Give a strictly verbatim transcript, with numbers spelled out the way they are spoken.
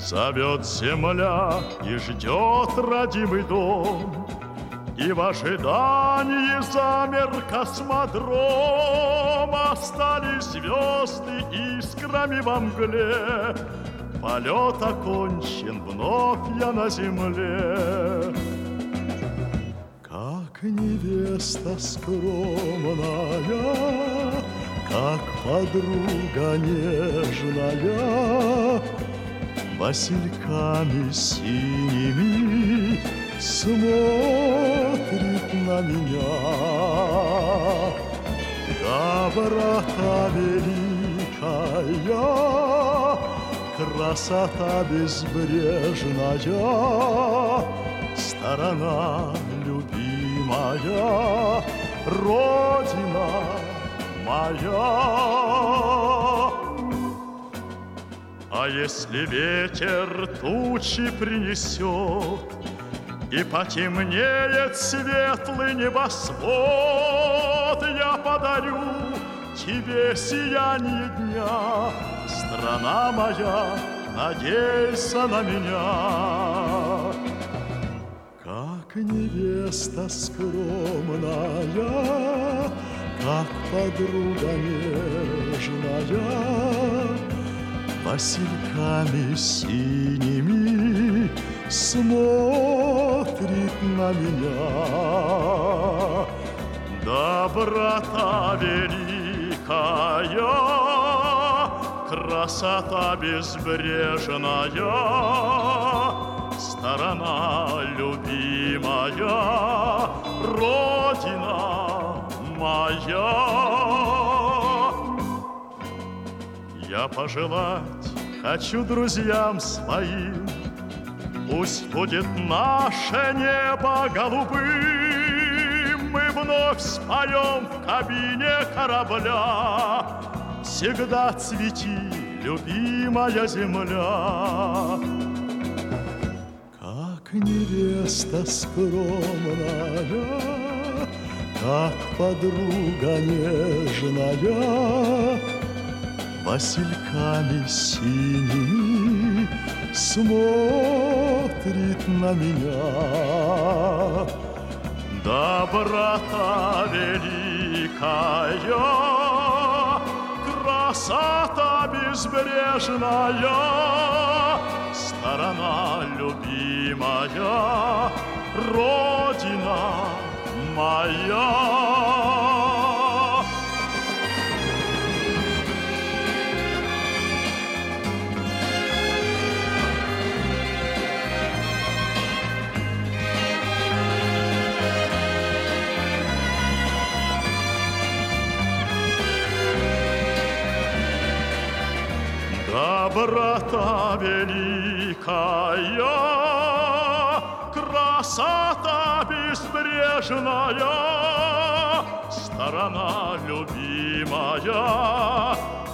Зовет земля и ждет родимый дом, и в ожидании замер космодром. Остались звезды искрами во мгле, полет окончен, вновь я на земле. Как невеста скромная, как подруга нежная, васильками синими смотрит на меня. Доброта великая, красота безбрежная, сторона любимая, родина моя. А если ветер тучи принесет, и потемнеет светлый небосвод, я подарю тебе сияние дня. Страна моя, надейся на меня. Как невеста скромная, как подруга нежная, васильками синими смотрит на меня. Доброта великая, красота безбрежная, сторона любимая, родина моя. Я пожелать хочу друзьям своим, пусть будет наше небо голубым. Мы вновь споем в кабине корабля: всегда цвети, любимая земля. Как невеста скромная, как подруга нежная, васильками синими смотрит на меня. Доброта великая, красота безбрежная, сторона любимая, родина моя. Доброта великая, красота безбрежная, сторона любимая,